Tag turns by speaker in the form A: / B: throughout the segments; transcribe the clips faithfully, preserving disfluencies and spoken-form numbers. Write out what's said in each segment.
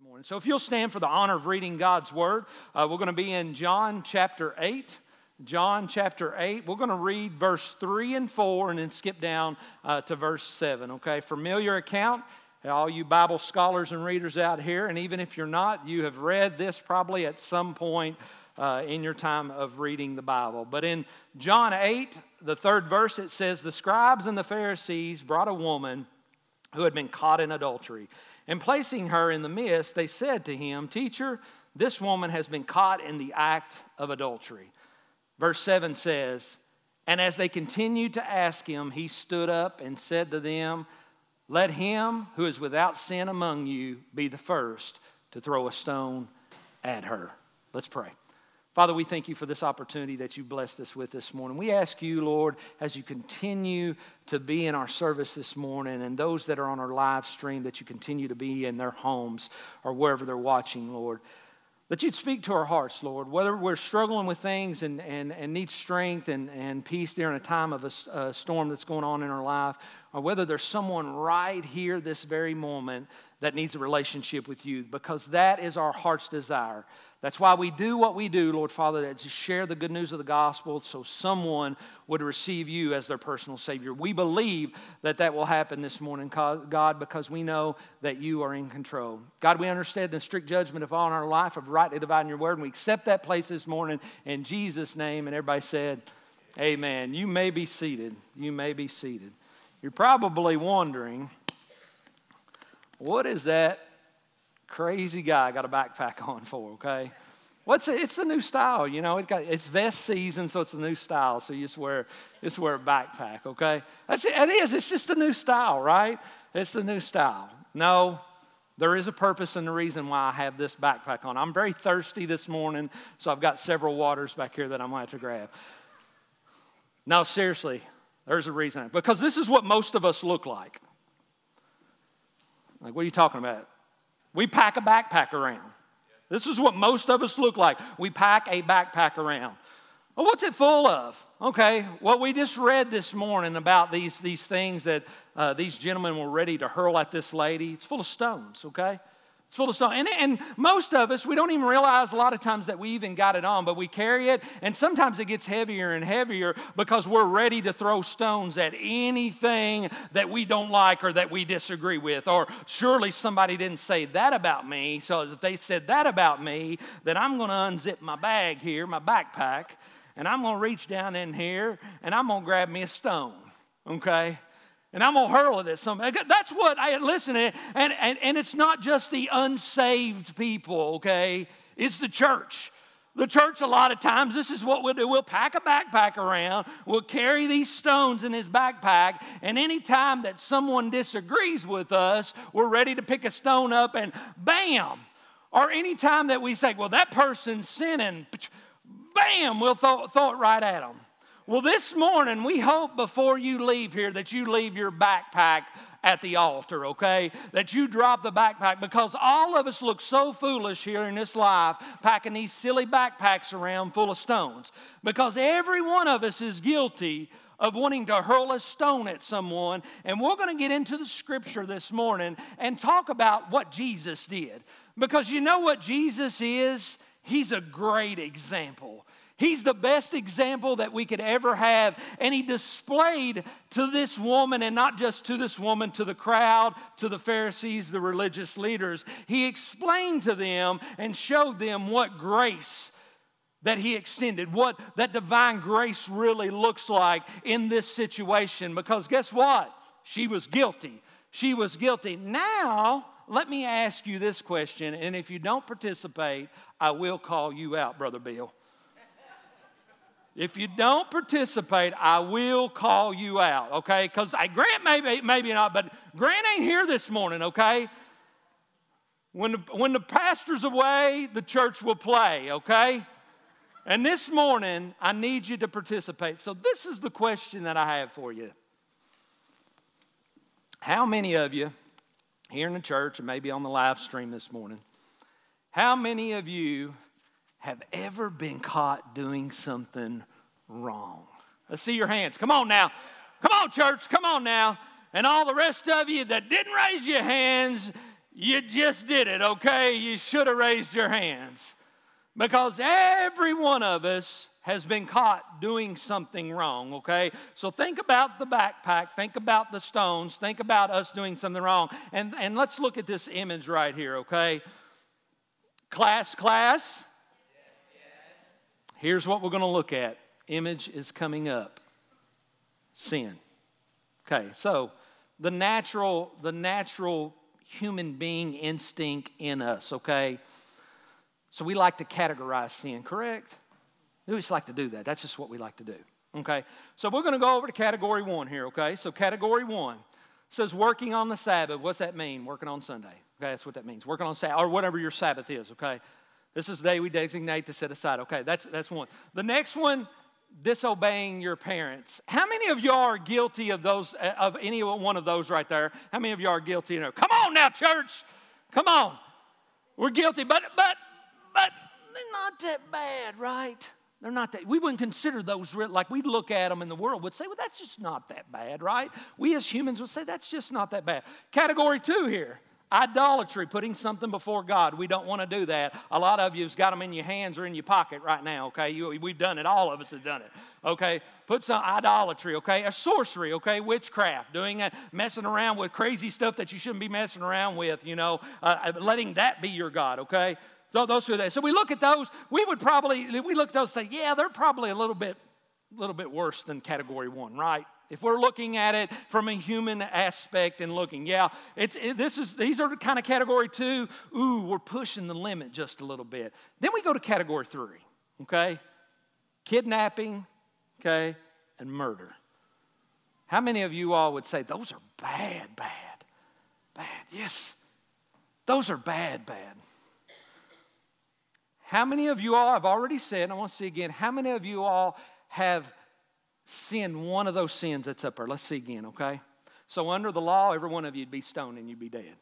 A: morning. So if you'll stand for the honor of reading God's Word, uh, we're going to be in John chapter eight. John chapter eight. We're going to read verse three and four and then skip down uh, to verse seven, okay? Familiar account. All you Bible scholars and readers out here, and even if you're not, you have read this probably at some point uh, in your time of reading the Bible. But in John eight, the third verse, it says, "The scribes and the Pharisees brought a woman who had been caught in adultery. And placing her in the midst, they said to him, 'Teacher, this woman has been caught in the act of adultery.'" Verse seven says, "And as they continued to ask him, he stood up and said to them, 'Let him who is without sin among you be the first to throw a stone at her.'" Let's pray. Father, we thank you for this opportunity that you blessed us with this morning. We ask you, Lord, as you continue to be in our service this morning and those that are on our live stream, that you continue to be in their homes or wherever they're watching, Lord, that you'd speak to our hearts, Lord, whether we're struggling with things and, and, and need strength and, and peace during a time of a, a storm that's going on in our life, or whether there's someone right here this very moment that needs a relationship with you, because that is our heart's desire. That's why we do what we do, Lord Father, that to share the good news of the gospel so someone would receive you as their personal Savior. We believe that that will happen this morning, God, because we know that you are in control. God, we understand the strict judgment of all in our life of rightly dividing your word, and we accept that place this morning in Jesus' name. And everybody said, amen. You may be seated. You may be seated. You're probably wondering, what is that crazy guy got a backpack on for, okay? What's it? It's the new style, you know. It got it's vest season, so it's a new style. So you just wear just wear a backpack, okay? That's it. It is. It's just a new style, right? It's the new style. No, there is a purpose and a reason why I have this backpack on. I'm very thirsty this morning, so I've got several waters back here that I'm going to have to grab. No, seriously, there's a reason. Because this is what most of us look like. Like, what are you talking about? We pack a backpack around. This is what most of us look like. We pack a backpack around. Well, what's it full of? Okay, what we just read this morning about these, these things that uh, these gentlemen were ready to hurl at this lady, it's full of stones, okay? It's full of stones. And, and most of us, we don't even realize a lot of times that we even got it on, but we carry it, and sometimes it gets heavier and heavier because we're ready to throw stones at anything that we don't like or that we disagree with. Or surely somebody didn't say that about me, so if they said that about me, then I'm going to unzip my bag here, my backpack, and I'm going to reach down in here, and I'm going to grab me a stone, okay? And I'm going to hurl it at somebody. That's what I listen to. And, and, and it's not just the unsaved people, okay? It's the church. The church, a lot of times, this is what we'll do. We'll pack a backpack around. We'll carry these stones in his backpack. And any time that someone disagrees with us, we're ready to pick a stone up and bam. Or any time that we say, well, that person's sinning, bam, we'll throw, throw it right at them. Well, this morning, we hope before you leave here that you leave your backpack at the altar, okay? That you drop the backpack, because all of us look so foolish here in this life packing these silly backpacks around full of stones. Because every one of us is guilty of wanting to hurl a stone at someone. And we're going to get into the scripture this morning and talk about what Jesus did. Because you know what Jesus is? He's a great example. He's the best example that we could ever have. And he displayed to this woman, and not just to this woman, to the crowd, to the Pharisees, the religious leaders. He explained to them and showed them what grace that he extended, what that divine grace really looks like in this situation. Because guess what? She was guilty. She was guilty. Now, let me ask you this question, and if you don't participate, I will call you out, Brother Bill. If you don't participate, I will call you out, okay? Because Grant maybe, maybe not, but Grant ain't here this morning, okay? When the, when the pastor's away, the church will play, okay? And this morning, I need you to participate. So this is the question that I have for you. How many of you here in the church and maybe on the live stream this morning, how many of you have ever been caught doing something wrong? Let's see your hands. Come on now. Come on, church. Come on now. And all the rest of you that didn't raise your hands, you just did it, okay? You should have raised your hands. Because every one of us has been caught doing something wrong, okay? So think about the backpack, think about the stones, think about us doing something wrong. And, and let's look at this image right here, okay? Class, class. Here's what we're going to look at. Image is coming up. Sin. Okay, so the natural, the natural human being instinct in us, okay? So we like to categorize sin, correct? We just like to do that. That's just what we like to do, okay? So we're going to go over to category one here, okay? So category one says working on the Sabbath. What's that mean? Working on Sunday. Okay, that's what that means. Working on Sabbath, or whatever your Sabbath is, okay? This is the day we designate to set aside. Okay, that's, that's one. The next one, disobeying your parents. How many of y'all are guilty of those, of any one of those right there? How many of y'all are guilty? You know, come on now, church. Come on. We're guilty, but, but, but they're not that bad, right? They're not that, we wouldn't consider those, real, like we'd look at them in the world, would say, well, that's just not that bad, right? We as humans would say, that's just not that bad. Category two here, idolatry, putting something before God. We don't want to do that. A lot of you's got them in your hands or in your pocket right now, okay? You, we've done it. All of us have done it, okay? Put some idolatry, okay? A sorcery, okay? Witchcraft, doing a, messing around with crazy stuff that you shouldn't be messing around with, you know, uh, letting that be your God, okay? So those are there. So we look at those. We would probably, we look at those and say, yeah, they're probably a little bit, little bit worse than category one, right? If we're looking at it from a human aspect and looking, yeah, it's it, this is these are kind of category two. Ooh, we're pushing the limit just a little bit. Then we go to category three, okay? Kidnapping, okay, and murder. How many of you all would say those are bad, bad, bad? Yes, those are bad, bad. How many of you all, I've already said, I want to see again, how many of you all have sinned one of those sins that's up there? Let's see again, okay? So under the law, every one of you would be stoned and you'd be dead.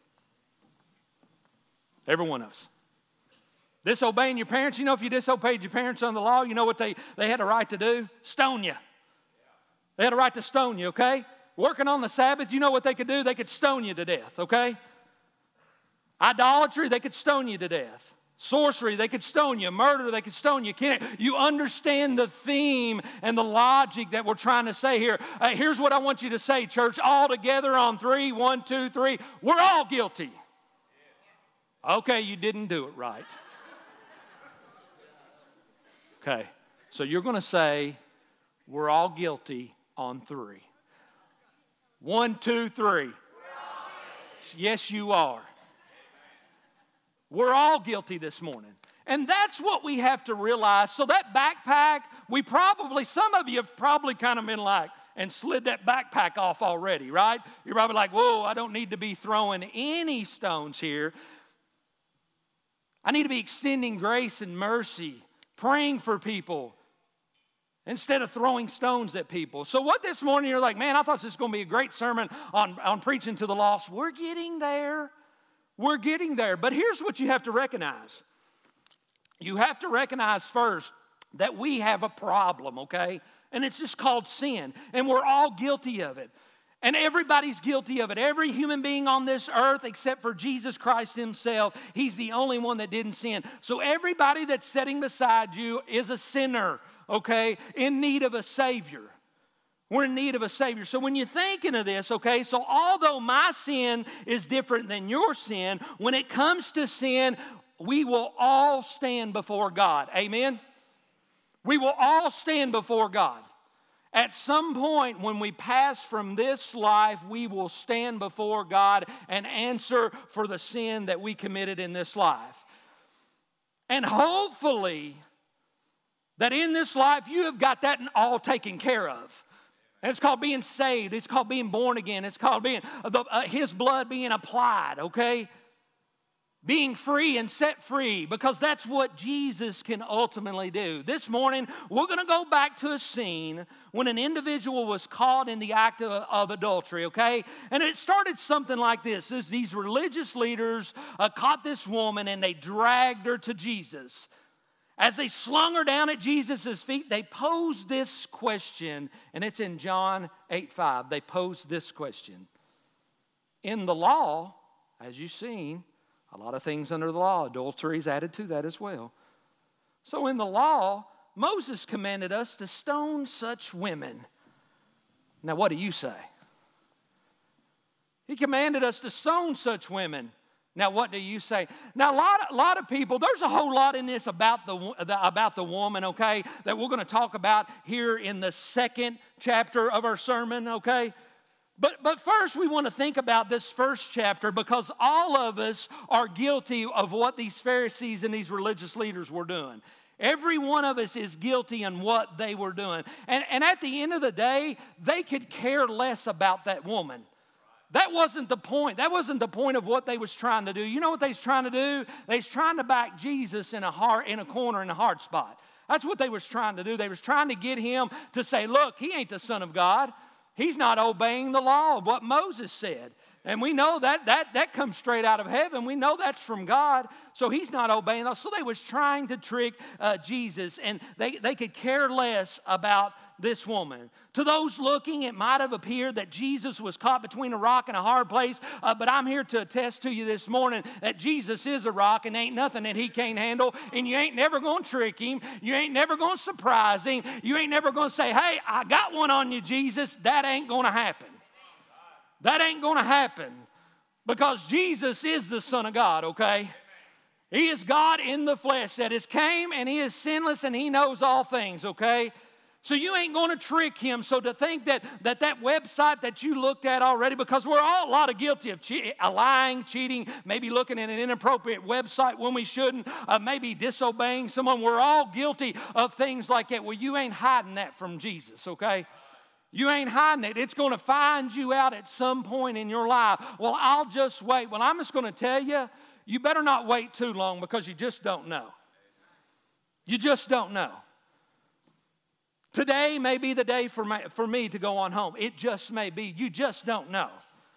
A: Every one of us. Disobeying your parents, you know, if you disobeyed your parents under the law, you know what they, they had a right to do? Stone you. They had a right to stone you, okay? Working on the Sabbath, you know what they could do? They could stone you to death, okay? Idolatry, they could stone you to death. Sorcery, they could stone you. Murder, they could stone you. Can't, you understand the theme and the logic that we're trying to say here. Uh, here's what I want you to say, church. All together on three. One, two, three. We're all guilty. Okay, you didn't do it right. Okay, so you're going to say, we're all guilty on three. One, two, three. Yes, you are. We're all guilty this morning. And that's what we have to realize. So that backpack, we probably, some of you have probably kind of been like, and slid that backpack off already, right? You're probably like, whoa, I don't need to be throwing any stones here. I need to be extending grace and mercy, praying for people, instead of throwing stones at people. So what this morning, you're like, man, I thought this was going to be a great sermon on, on preaching to the lost. We're getting there. We're getting there, but here's what you have to recognize. You have to recognize first that we have a problem, okay? And it's just called sin, and we're all guilty of it. And everybody's guilty of it. Every human being on this earth except for Jesus Christ himself, he's the only one that didn't sin. So everybody that's sitting beside you is a sinner, okay, in need of a Savior. We're in need of a Savior. So when you're thinking of this, okay, so although my sin is different than your sin, when it comes to sin, we will all stand before God. Amen? We will all stand before God. At some point when we pass from this life, we will stand before God and answer for the sin that we committed in this life. And hopefully that in this life you have got that all taken care of. And it's called being saved. It's called being born again. It's called being uh, uh, his blood being applied, okay? Being free and set free, because that's what Jesus can ultimately do. This morning, we're going to go back to a scene when an individual was caught in the act of, of adultery, okay? And it started something like this. This these religious leaders uh, caught this woman and they dragged her to Jesus. As they slung her down at Jesus' feet, they posed this question, and it's in John eight five. They posed this question. In the law, as you've seen, a lot of things under the law, adultery is added to that as well. So in the law, Moses commanded us to stone such women. Now what do you say? He commanded us to stone such women. Now what do you say? Now a lot, a lot of people, there's a whole lot in this about the, the, about the woman, okay, that we're going to talk about here in the second chapter of our sermon, okay? But, but first we want to think about this first chapter because all of us are guilty of what these Pharisees and these religious leaders were doing. Every one of us is guilty in what they were doing. And, and at the end of the day, they could care less about that woman. That wasn't the point. That wasn't the point of what they was trying to do. You know what they was trying to do? They was trying to back Jesus in a hard, in a corner, in a hard spot. That's what they was trying to do. They was trying to get him to say, look, he ain't the Son of God. He's not obeying the law of what Moses said. And we know that that that comes straight out of heaven. We know that's from God. So he's not obeying those. So they was trying to trick uh, Jesus. And they, they could care less about this woman. To those looking, it might have appeared that Jesus was caught between a rock and a hard place. Uh, but I'm here to attest to you this morning that Jesus is a rock and ain't nothing that he can't handle. And you ain't never going to trick him. You ain't never going to surprise him. You ain't never going to say, hey, I got one on you, Jesus. That ain't going to happen. That ain't going to happen because Jesus is the Son of God, okay? He is God in the flesh that has came and he is sinless and he knows all things, okay? So you ain't going to trick him. So to think that that, that website that you looked at already, because we're all a lot of guilty of che- lying, cheating, maybe looking at an inappropriate website when we shouldn't, uh, maybe disobeying someone. We're all guilty of things like that. Well, you ain't hiding that from Jesus, okay? You ain't hiding it. It's going to find you out at some point in your life. Well, I'll just wait. Well, I'm just going to tell you, you better not wait too long because you just don't know. You just don't know. Today may be the day for me, for me to go on home. It just may be. You just don't know.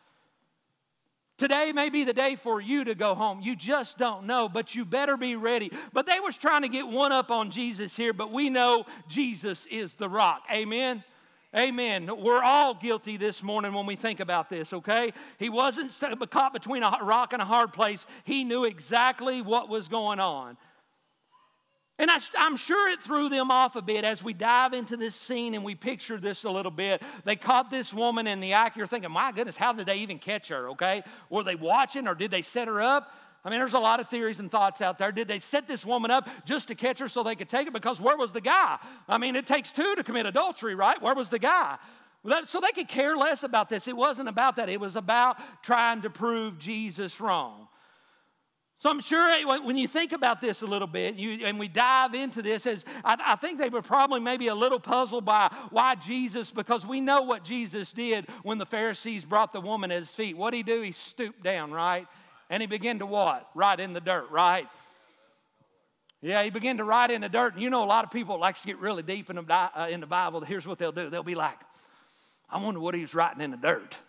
A: Today may be the day for you to go home. You just don't know, but you better be ready. But they was trying to get one up on Jesus here, but we know Jesus is the rock. Amen? Amen. We're all guilty this morning when we think about this, okay? He wasn't caught between a rock and a hard place. He knew exactly what was going on. And I, I'm sure it threw them off a bit as we dive into this scene and we picture this a little bit. They caught this woman in the act. You're thinking, my goodness, how did they even catch her, okay? Were they watching or did they set her up? I mean, there's a lot of theories and thoughts out there. Did they set this woman up just to catch her so they could take it? Because where was the guy? I mean, it takes two to commit adultery, right? Where was the guy? So they could care less about this. It wasn't about that. It was about trying to prove Jesus wrong. So I'm sure when you think about this a little bit, you, and we dive into this, as I, I think they were probably maybe a little puzzled by why Jesus, because we know what Jesus did when the Pharisees brought the woman at his feet. What did he do? He stooped down, right? And he began to what? Write in the dirt, right? Yeah, he began to write in the dirt. And you know a lot of people like to get really deep in the, uh, in the Bible. Here's what they'll do. They'll be like, I wonder what he was writing in the dirt.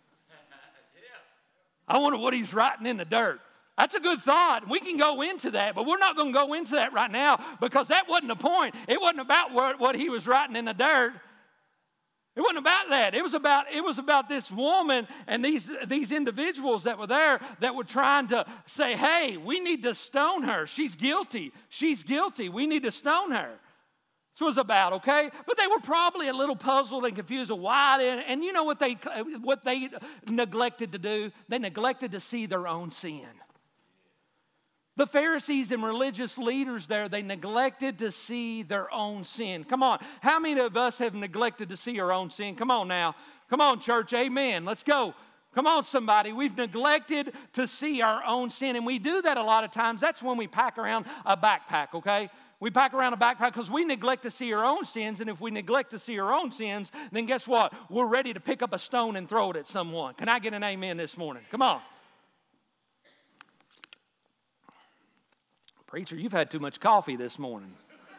A: I wonder what he's writing in the dirt. That's a good thought. We can go into that, but we're not going to go into that right now because that wasn't the point. It wasn't about what, what he was writing in the dirt. It wasn't about that. It was about, it was about this woman and these, these individuals that were there that were trying to say, hey, we need to stone her. She's guilty. She's guilty. We need to stone her. That's what it was about, okay? But they were probably a little puzzled and confused of why. They, and you know what they, what they neglected to do? They neglected to see their own sin. The Pharisees and religious leaders there, they neglected to see their own sin. Come on. How many of us have neglected to see our own sin? Come on now. Come on, church. Amen. Let's go. Come on, somebody. We've neglected to see our own sin. And we do that a lot of times. That's when we pack around a backpack, okay? We pack around a backpack because we neglect to see our own sins. And if we neglect to see our own sins, then guess what? We're ready to pick up a stone and throw it at someone. Can I get an amen this morning? Come on. Preacher, you've had too much coffee this morning.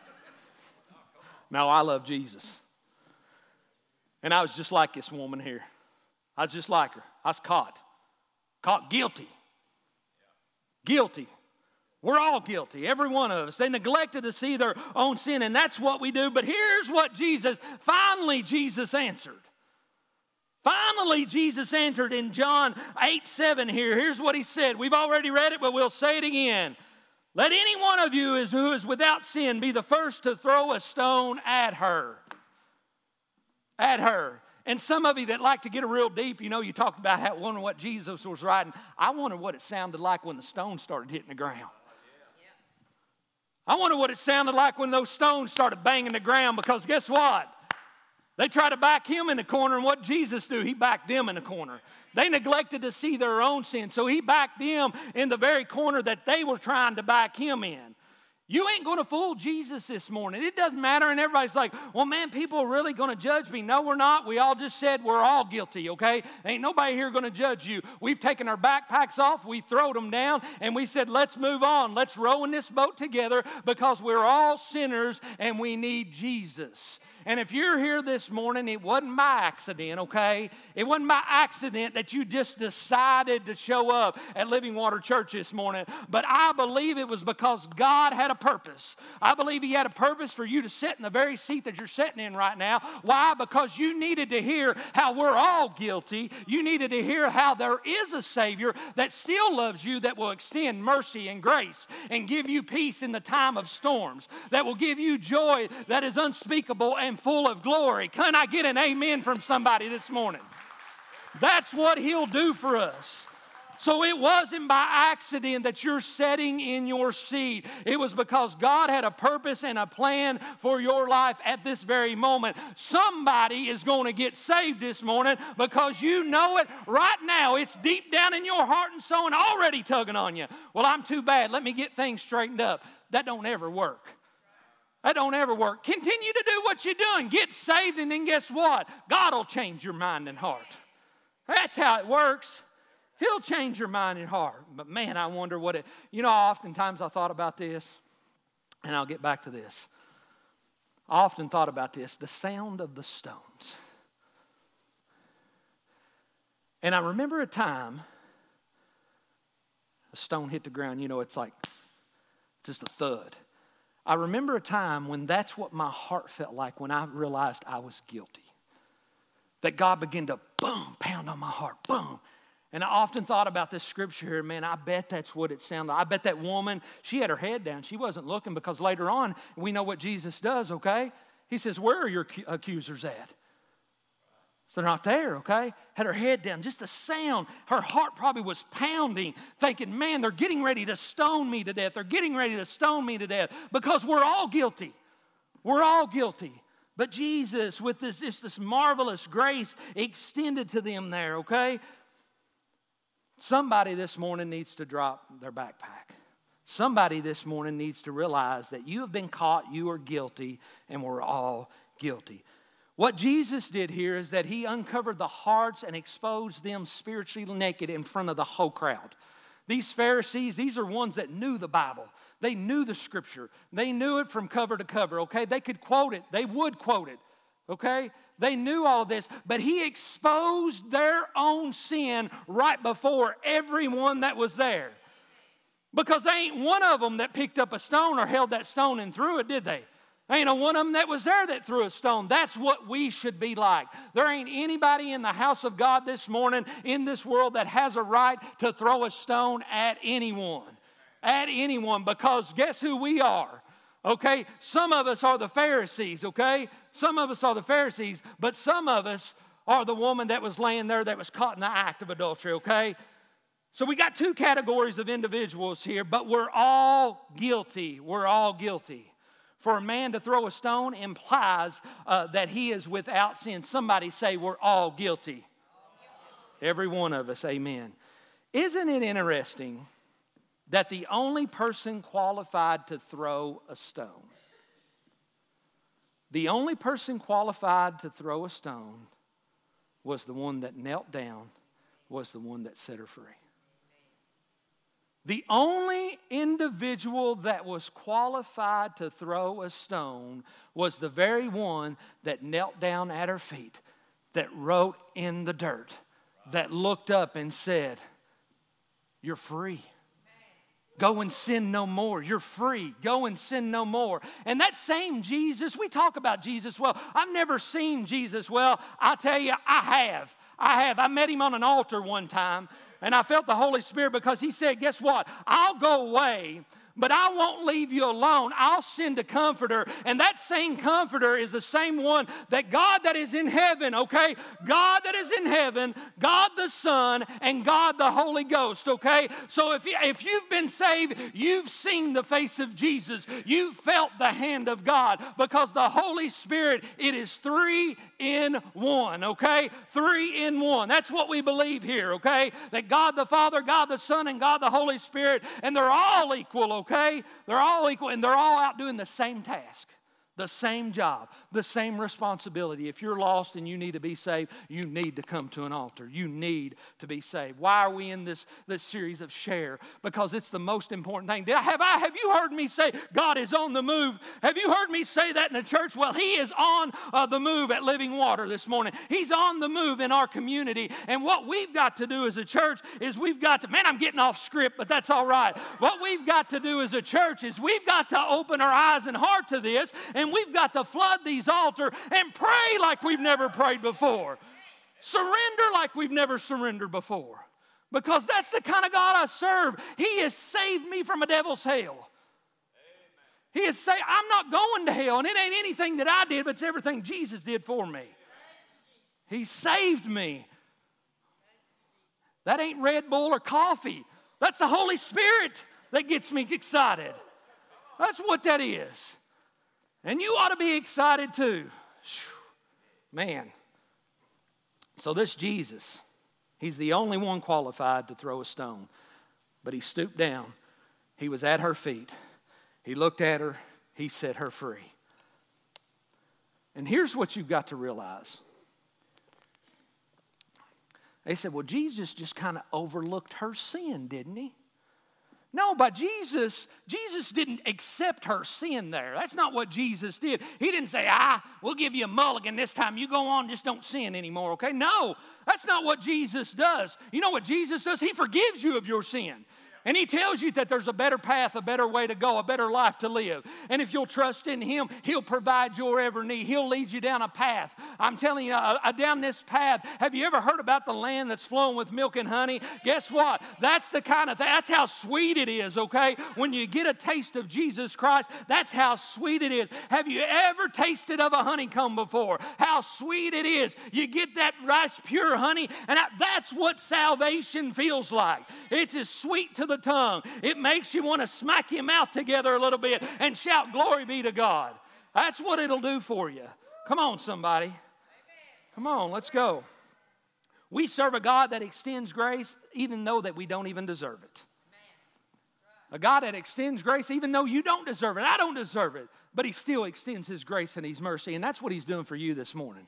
A: No, I love Jesus. And I was just like this woman here. I was just like her. I was caught. Caught guilty. Guilty. We're all guilty, every one of us. They neglected to see their own sin, and that's what we do. But here's what Jesus, finally Jesus answered. Finally, Jesus answered in John eight seven here. Here's what he said. We've already read it, but we'll say it again. Let any one of you who is without sin be the first to throw a stone at her. At her. And some of you that like to get a real deep, you know, you talked about how wondering what Jesus was writing. I wonder what it sounded like when the stone started hitting the ground. I wonder what it sounded like when those stones started banging the ground, because guess what? They tried to back him in the corner, and what Jesus do? He backed them in the corner. They neglected to see their own sin, so he backed them in the very corner that they were trying to back him in. You ain't going to fool Jesus this morning. It doesn't matter, and everybody's like, well, man, people are really going to judge me. No, we're not. We all just said we're all guilty, okay? Ain't nobody here going to judge you. We've taken our backpacks off. We throwed them down, and we said, let's move on. Let's row in this boat together, because we're all sinners, and we need Jesus. And if you're here this morning, it wasn't by accident, okay? It wasn't by accident that you just decided to show up at Living Water Church this morning. But I believe it was because God had a purpose. I believe He had a purpose for you to sit in the very seat that you're sitting in right now. Why? Because you needed to hear how we're all guilty. You needed to hear how there is a Savior that still loves you, that will extend mercy and grace and give you peace in the time of storms, that will give you joy that is unspeakable and full of glory. Can I get an amen from somebody this morning? That's what He'll do for us. So it wasn't by accident that you're sitting in your seat. It was because God had a purpose and a plan for your life at this very moment. Somebody is going to get saved this morning because you know it right now. It's deep down in your heart and soul and already tugging on you. Well, I'm too bad. Let me get things straightened up. That don't ever work. That don't ever work. Continue to do what you're doing. Get saved, and then guess what? God will change your mind and heart. That's how it works. He'll change your mind and heart. But man, I wonder what it, you know, oftentimes I thought about this, and I'll get back to this. I often thought about this, the sound of the stones. And I remember a time a stone hit the ground, you know, it's like just a thud. I remember a time when that's what my heart felt like when I realized I was guilty. That God began to boom, pound on my heart, boom. And I often thought about this scripture here, man, I bet that's what it sounded like. I bet that woman, she had her head down. She wasn't looking, because later on, we know what Jesus does, okay? He says, where are your accusers at? So they're not there, okay? Had her head down, just a sound. Her heart probably was pounding, thinking, man, they're getting ready to stone me to death. They're getting ready to stone me to death, because we're all guilty. We're all guilty. But Jesus, with this, this, this marvelous grace, extended to them there, okay? Somebody this morning needs to drop their backpack. Somebody this morning needs to realize that you have been caught, you are guilty, and we're all guilty. What Jesus did here is that He uncovered the hearts and exposed them spiritually naked in front of the whole crowd. These Pharisees, these are ones that knew the Bible. They knew the Scripture. They knew it from cover to cover, okay? They could quote it. They would quote it, okay? They knew all of this, but He exposed their own sin right before everyone that was there. Because there ain't one of them that picked up a stone or held that stone and threw it, did they? Ain't a one of them that was there that threw a stone. That's what we should be like. There ain't anybody in the house of God this morning in this world that has a right to throw a stone at anyone. At anyone, because guess who we are? Okay? Some of us are the Pharisees, okay? Some of us are the Pharisees, but some of us are the woman that was laying there that was caught in the act of adultery, okay? So we got two categories of individuals here, but we're all guilty. We're all guilty. For a man to throw a stone implies uh, that he is without sin. Somebody say we're all guilty. Every one of us, amen. Isn't it interesting that the only person qualified to throw a stone, the only person qualified to throw a stone was the one that knelt down, was the one that set her free. The only individual that was qualified to throw a stone was the very one that knelt down at her feet, that wrote in the dirt, that looked up and said, "You're free. Go and sin no more. You're free. Go and sin no more." And that same Jesus, we talk about Jesus well. I've never seen Jesus well. I tell you, I have. I have. I met him on an altar one time, and I felt the Holy Spirit because he said, guess what? I'll go away, but I won't leave you alone. I'll send a comforter. And that same comforter is the same one that God that is in heaven, okay? God that is in heaven, God the Son, and God the Holy Ghost, okay? So if, you, if you've been saved, you've seen the face of Jesus. You've felt the hand of God because the Holy Spirit, it is three in one, okay? Three in one. That's what we believe here, okay? That God the Father, God the Son, and God the Holy Spirit, and they're all equal, okay? Okay? They're all equal, and they're all out doing the same task, the same job, the same responsibility. If you're lost and you need to be saved, you need to come to an altar. You need to be saved. Why are we in this, this series of share? Because it's the most important thing. Did I, have, I, have you heard me say God is on the move? Have you heard me say that in the church? Well, He is on uh, the move at Living Water this morning. He's on the move in our community. And what we've got to do as a church is we've got to, man, I'm getting off script, but that's all right. What we've got to do as a church is we've got to open our eyes and heart to this, and we've got to flood these altars and pray like we've never prayed before. Surrender like we've never surrendered before. Because that's the kind of God I serve. He has saved me from a devil's hell. He has saved, I'm not going to hell, and it ain't anything that I did, but it's everything Jesus did for me. He saved me. That ain't Red Bull or coffee. That's the Holy Spirit that gets me excited. That's what that is. And you ought to be excited too. Man. So this Jesus, He's the only one qualified to throw a stone. But He stooped down. He was at her feet. He looked at her. He set her free. And here's what you've got to realize. They said, well, Jesus just kind of overlooked her sin, didn't He? No, but Jesus, Jesus didn't accept her sin there. That's not what Jesus did. He didn't say, ah, we'll give you a mulligan this time. You go on, just don't sin anymore, okay? No, that's not what Jesus does. You know what Jesus does? He forgives you of your sin. And He tells you that there's a better path, a better way to go, a better life to live. And if you'll trust in Him, He'll provide your every need. He'll lead you down a path. I'm telling you, uh, uh, down this path, have you ever heard about the land that's flowing with milk and honey? Guess what? That's the kind of thing, that's how sweet it is, okay? When you get a taste of Jesus Christ, that's how sweet it is. Have you ever tasted of a honeycomb before? How sweet it is. You get that nice, pure honey, and that's what salvation feels like. It's as sweet to the tongue. It makes you want to smack your mouth together a little bit and shout, glory be to God. That's what it'll do for you. Come on, somebody. Come on, let's go. We serve a God that extends grace even though that we don't even deserve it. A God that extends grace even though you don't deserve it. I don't deserve it. But He still extends His grace and His mercy. And that's what He's doing for you this morning.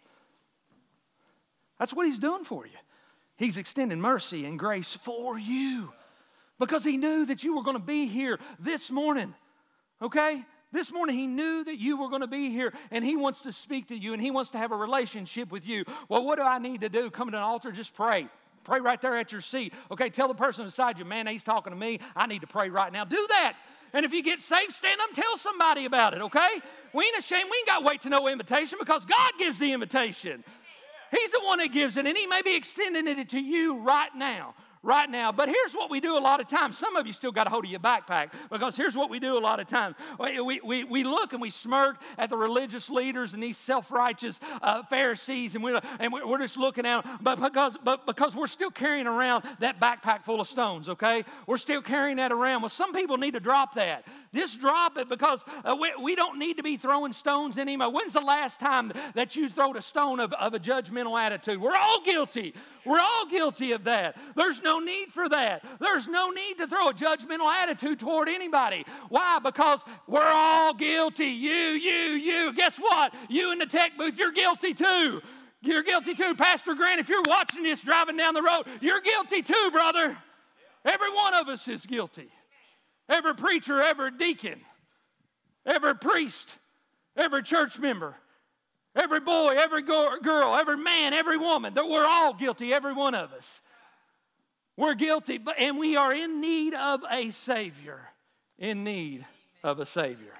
A: That's what He's doing for you. He's extending mercy and grace for you. Because He knew that you were going to be here this morning, okay? This morning He knew that you were going to be here, and He wants to speak to you, and He wants to have a relationship with you. Well, what do I need to do? Come to an altar, just pray. Pray right there at your seat. Okay, tell the person beside you, man, he's talking to me. I need to pray right now. Do that. And if you get saved, stand up and tell somebody about it, okay? We ain't ashamed. We ain't got to wait to no invitation because God gives the invitation. He's the one that gives it, and He may be extending it to you right now. Right now. But here's what we do a lot of times. Some of you still got a hold of your backpack because here's what we do a lot of times. We, we, we look and we smirk at the religious leaders and these self-righteous uh, Pharisees, and we're, and we're just looking at them. But because, but because we're still carrying around that backpack full of stones, okay? We're still carrying that around. Well, some people need to drop that. Just drop it because uh, we, we don't need to be throwing stones anymore. When's the last time that you throwed a stone of, of a judgmental attitude? We're all guilty. We're all guilty of that. There's no need for that. There's no need to throw a judgmental attitude toward anybody. Why? Because we're all guilty. You, you, you. Guess what? You in the tech booth, you're guilty too. You're guilty too. Pastor Grant, if you're watching this driving down the road, you're guilty too, brother. Every one of us is guilty. Every preacher, every deacon, every priest, every church member, every boy, every girl, every man, every woman, that we're all guilty, every one of us. We're guilty, but and we are in need of a Savior. In need of a Savior.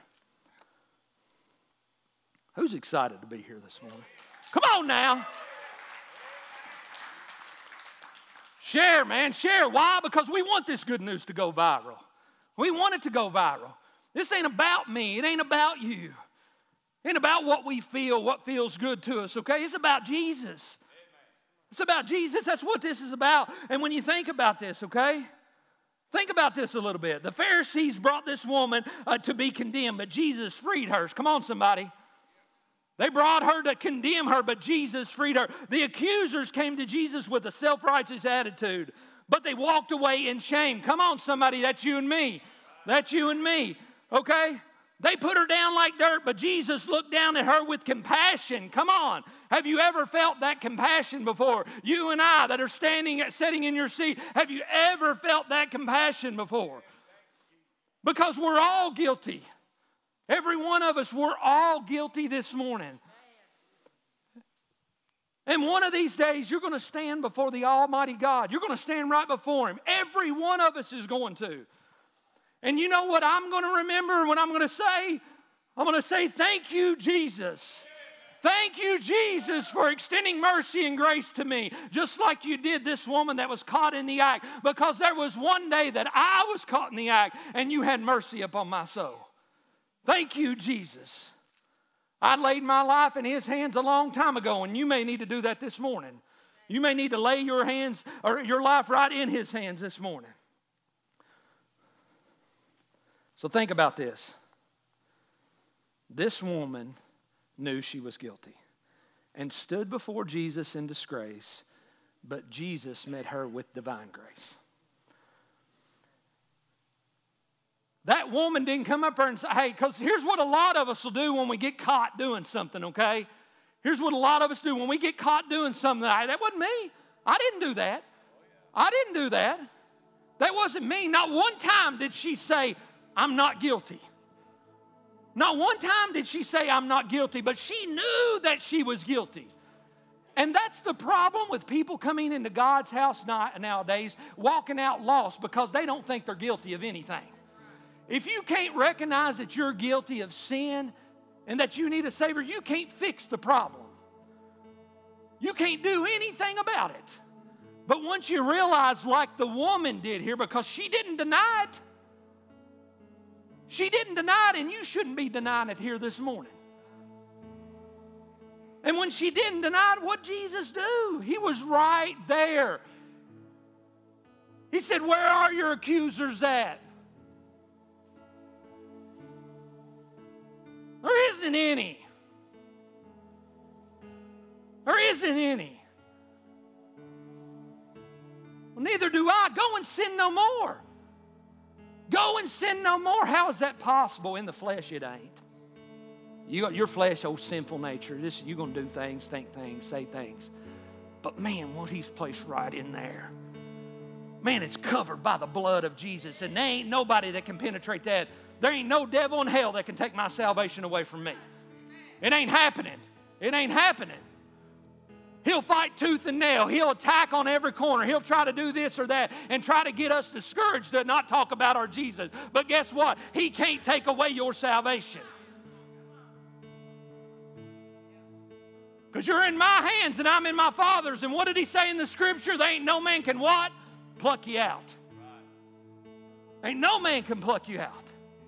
A: Who's excited to be here this morning? Come on now. Share, man, share. Why? Because we want this good news to go viral. We want it to go viral. This ain't about me. It ain't about you. It ain't about what we feel, what feels good to us, okay? It's about Jesus. It's about Jesus. That's what this is about. And when you think about this, okay? Think about this a little bit. The Pharisees brought this woman uh, to be condemned, but Jesus freed her. Come on, somebody. They brought her to condemn her, but Jesus freed her. The accusers came to Jesus with a self-righteous attitude, but they walked away in shame. Come on, somebody. That's you and me. That's you and me, okay? They put her down like dirt, but Jesus looked down at her with compassion. Come on. Have you ever felt that compassion before? You and I that are standing, sitting in your seat, have you ever felt that compassion before? Because we're all guilty. Every one of us, we're all guilty this morning. And one of these days, you're going to stand before the Almighty God. You're going to stand right before Him. Every one of us is going to. And you know what I'm going to remember when I'm going to say? I'm going to say, thank you, Jesus. Thank you, Jesus, for extending mercy and grace to me, just like you did this woman that was caught in the act, because there was one day that I was caught in the act, and you had mercy upon my soul. Thank you, Jesus. I laid my life in His hands a long time ago, and you may need to do that this morning. You may need to lay your hands or your life right in His hands this morning. So think about this. This woman knew she was guilty and stood before Jesus in disgrace, but Jesus met her with divine grace. That woman didn't come up there and say, hey, because here's what a lot of us will do when we get caught doing something, okay? Here's what a lot of us do when we get caught doing something. That wasn't me. I didn't do that. I didn't do that. That wasn't me. Not one time did she say, I'm not guilty. Not one time did she say, I'm not guilty, but she knew that she was guilty. And that's the problem with people coming into God's house nowadays, walking out lost because they don't think they're guilty of anything. If you can't recognize that you're guilty of sin and that you need a Savior, you can't fix the problem. You can't do anything about it. But once you realize, like the woman did here, because she didn't deny it, she didn't deny it, and you shouldn't be denying it here this morning. And when she didn't deny it, what did Jesus do? He was right there. He said, where are your accusers at? There isn't any. There isn't any. Well, neither do I. Go and sin no more. Go and sin no more. How is that possible? In the flesh, it ain't. You got your flesh, old sinful nature. This, you're going to do things, think things, say things. But man, what He's placed right in there. Man, it's covered by the blood of Jesus. And there ain't nobody that can penetrate that. There ain't no devil in hell that can take my salvation away from me. It ain't happening. It ain't happening. He'll fight tooth and nail. He'll attack on every corner. He'll try to do this or that and try to get us discouraged to not talk about our Jesus. But guess what? He can't take away your salvation. Because you're in my hands and I'm in my Father's. And what did He say in the Scripture? There ain't no man can what? Pluck you out. Ain't no man can pluck you out.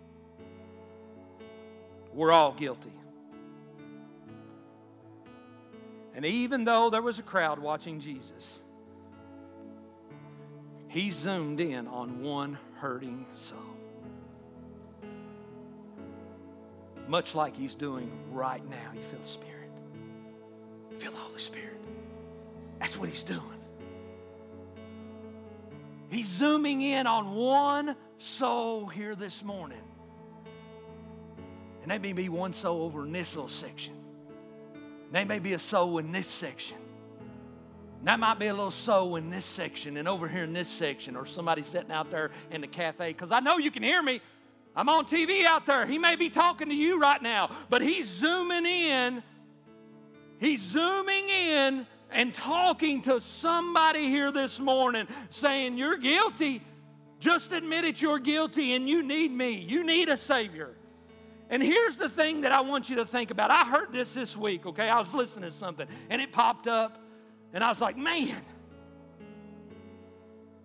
A: We're all guilty. And even though there was a crowd watching Jesus, He zoomed in on one hurting soul. Much like He's doing right now. You feel the Spirit. You feel the Holy Spirit. That's what He's doing. He's zooming in on one soul here this morning. And that may be one soul over in this little section. There may be a soul in this section. And that might be a little soul in this section and over here in this section, or somebody sitting out there in the cafe. Because I know you can hear me. I'm on T V out there. He may be talking to you right now, but He's zooming in. He's zooming in and talking to somebody here this morning saying, you're guilty. Just admit it, you're guilty and you need me. You need a Savior. And here's the thing that I want you to think about. I heard this this week, okay? I was listening to something, and it popped up, and I was like, man,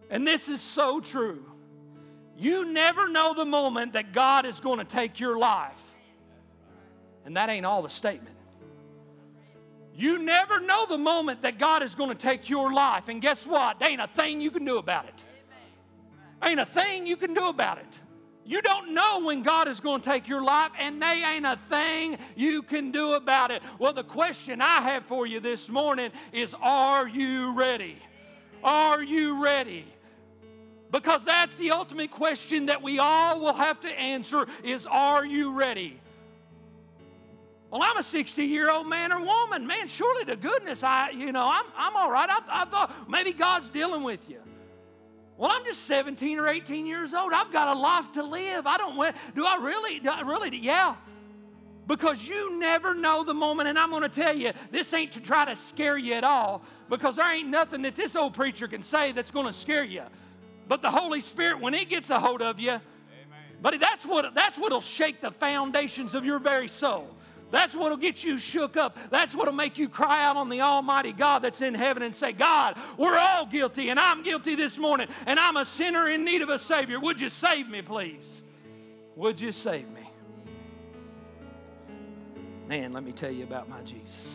A: And this is so true. You never know the moment that God is going to take your life. And that ain't all the statement. You never know the moment that God is going to take your life. And guess what? There ain't a thing you can do about it. Ain't a thing you can do about it. You don't know when God is going to take your life, and there ain't a thing you can do about it. Well, the question I have for you this morning is, are you ready? Are you ready? Because that's the ultimate question that we all will have to answer is, are you ready? Well, I'm a sixty-year-old man or woman. Man, surely to goodness, I, you know, I'm, I'm all right. I, I thought maybe God's dealing with you. Well, I'm just seventeen or eighteen years old. I've got a life to live. I don't, do I really, do I really, yeah. Because you never know the moment, and I'm going to tell you, this ain't to try to scare you at all, because there ain't nothing that this old preacher can say that's going to scare you. But the Holy Spirit, when He gets a hold of you, amen, buddy, that's what that's what'll shake the foundations of your very soul. That's what'll get you shook up. That's what'll make you cry out on the Almighty God that's in heaven and say, God, we're all guilty, and I'm guilty this morning, and I'm a sinner in need of a Savior. Would you save me, please? Would you save me? Man, let me tell you about my Jesus.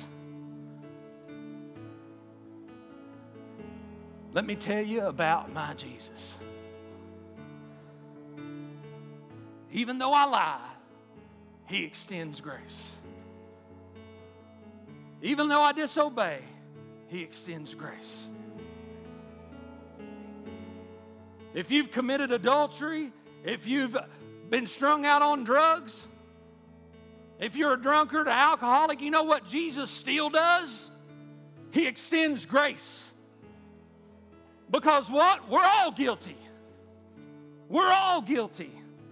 A: Let me tell you about my Jesus. Even though I lie, He extends grace. Even though I disobey, He extends grace. If you've committed adultery, if you've been strung out on drugs, if you're a drunkard, an alcoholic, you know what Jesus still does? He extends grace. Because what? We're all guilty. We're all guilty.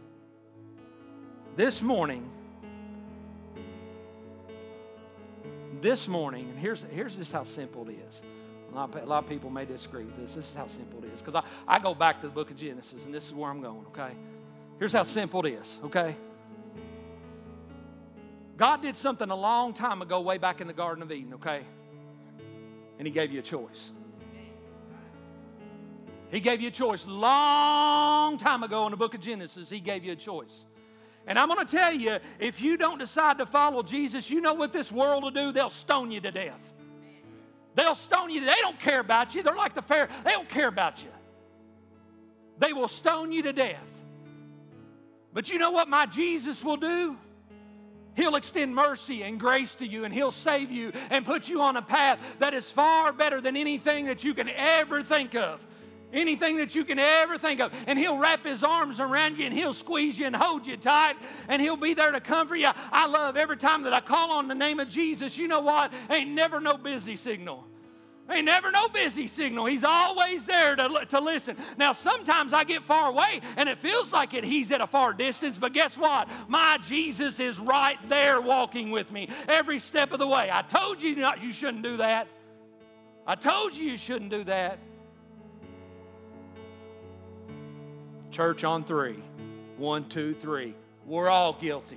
A: This morning, this morning, and here's, here's just how simple it is. A lot, of, a lot of people may disagree with this. This is how simple it is. Because I, I go back to the book of Genesis, and this is where I'm going, okay? Here's how simple it is, okay? God did something a long time ago way back in the Garden of Eden, okay? And He gave you a choice. He gave you a choice. Long time ago in the book of Genesis, He gave you a choice. And I'm going to tell you, if you don't decide to follow Jesus, you know what this world will do? They'll stone you to death. They'll stone you. They don't care about you. They're like the fair. They don't care about you. They will stone you to death. But you know what my Jesus will do? He'll extend mercy and grace to you, and He'll save you and put you on a path that is far better than anything that you can ever think of. Anything that you can ever think of. And He'll wrap His arms around you, and He'll squeeze you and hold you tight, and He'll be there to comfort you. I love every time that I call on the name of Jesus, you know what? Ain't never no busy signal. Ain't never no busy signal. He's always there to, to listen. Now, sometimes I get far away, and it feels like it, He's at a far distance, but guess what? My Jesus is right there walking with me every step of the way. I told you not, you shouldn't do that. I told you you shouldn't do that. Church on three. One, two, three. We're all guilty.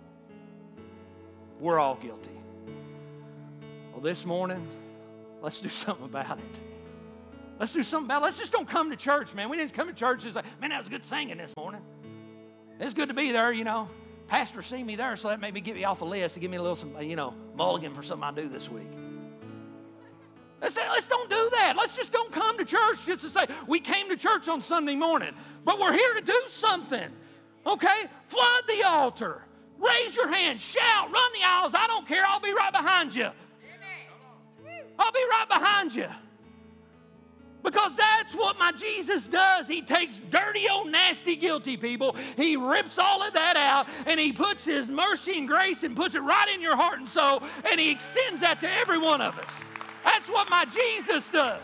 A: We're all guilty. Well, this morning, let's do something about it. Let's do something about it. Let's just don't come to church, man. We didn't come to church and say, man, that was good singing this morning. It's good to be there, you know. Pastor see me there, so that made me get me off a list to give me a little, some, you know, mulligan for something I do this week. Let's, let's don't do that. Let's just don't come to church just to say, we came to church on Sunday morning, but we're here to do something. Okay? Flood the altar. Raise your hand. Shout. Run the aisles. I don't care. I'll be right behind you. I'll be right behind you. Because that's what my Jesus does. He takes dirty, old, nasty, guilty people. He rips all of that out, and He puts His mercy and grace and puts it right in your heart and soul, and He extends that to every one of us. That's what my Jesus does.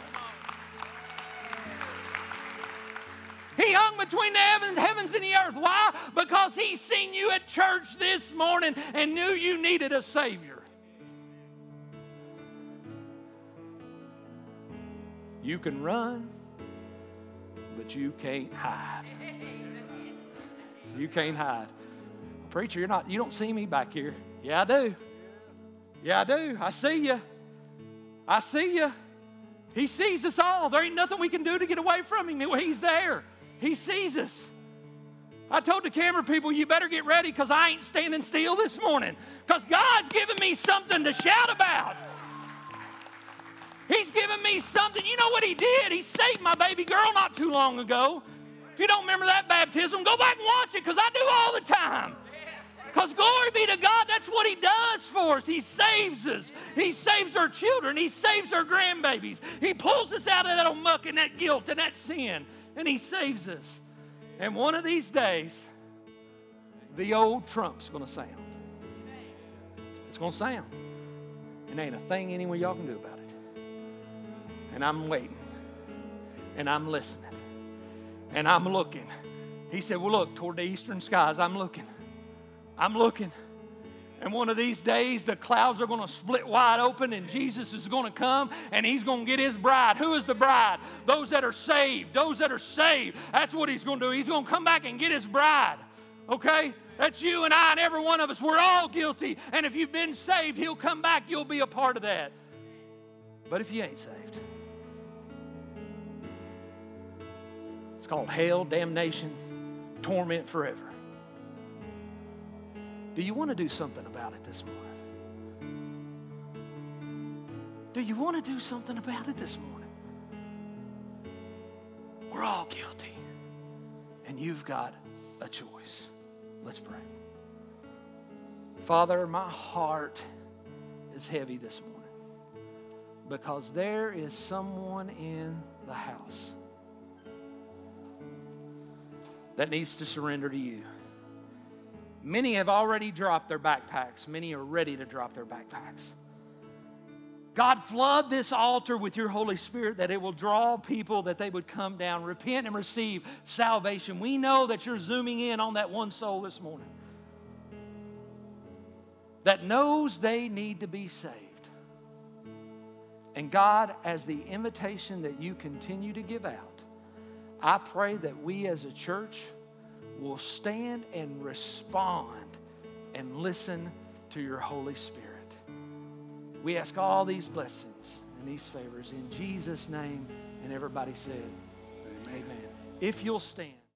A: He hung between the heavens, heavens and the earth. Why? Because He seen you at church this morning and knew you needed a Savior. You can run, but you can't hide. You can't hide. Preacher, you're not, you don't see me back here. Yeah, I do. Yeah, I do. I see you. I see you. He sees us all. There ain't nothing we can do to get away from Him. He's there. He sees us. I told the camera people, you better get ready because I ain't standing still this morning because God's giving me something to shout about. He's given me something. You know what He did? He saved my baby girl not too long ago. If you don't remember that baptism, go back and watch it because I do all the time. Because glory be to God, that's what He does for us. He saves us. He saves our children. He saves our grandbabies. He pulls us out of that old muck and that guilt and that sin. And He saves us. And one of these days, the old trump's going to sound. It's going to sound. And there ain't a thing any of y'all can do about it. And I'm waiting. And I'm listening. And I'm looking. He said, well, look, toward the eastern skies, I'm looking. I'm looking. And one of these days, the clouds are going to split wide open and Jesus is going to come and He's going to get His bride. Who is the bride? Those that are saved. Those that are saved. That's what He's going to do. He's going to come back and get His bride. Okay? That's you and I and every one of us. We're all guilty. And if you've been saved, He'll come back. You'll be a part of that. But if you ain't saved, it's called hell, damnation, torment forever. Do you want to do something about it this morning? Do you want to do something about it this morning? We're all guilty. And you've got a choice. Let's pray. Father, my heart is heavy this morning because there is someone in the house that needs to surrender to You. Many have already dropped their backpacks. Many are ready to drop their backpacks. God, flood this altar with Your Holy Spirit that it will draw people, that they would come down, repent, and receive salvation. We know that You're zooming in on that one soul this morning that knows they need to be saved. And God, as the invitation that You continue to give out, I pray that we as a church will stand and respond and listen to Your Holy Spirit. We ask all these blessings and these favors in Jesus' name. And everybody said, amen. Amen. If you'll stand.